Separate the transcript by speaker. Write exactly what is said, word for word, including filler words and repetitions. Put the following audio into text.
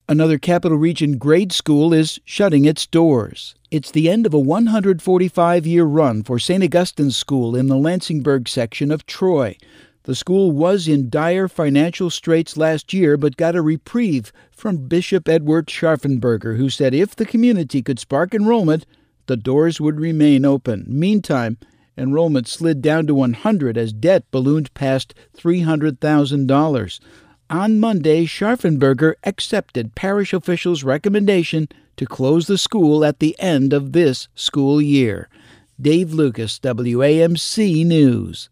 Speaker 1: Another Capital Region grade school is shutting its doors. It's the end of a one hundred forty-five year run for Saint Augustine's School in the Lansingburg section of Troy. The school was in dire financial straits last year, but got a reprieve from Bishop Edward Scharfenberger, who said if the community could spark enrollment, the doors would remain open. Meantime, enrollment slid down to one hundred as debt ballooned past three hundred thousand dollars. On Monday, Scharfenberger accepted parish officials' recommendation to close the school at the end of this school year. Dave Lucas, W A M C News.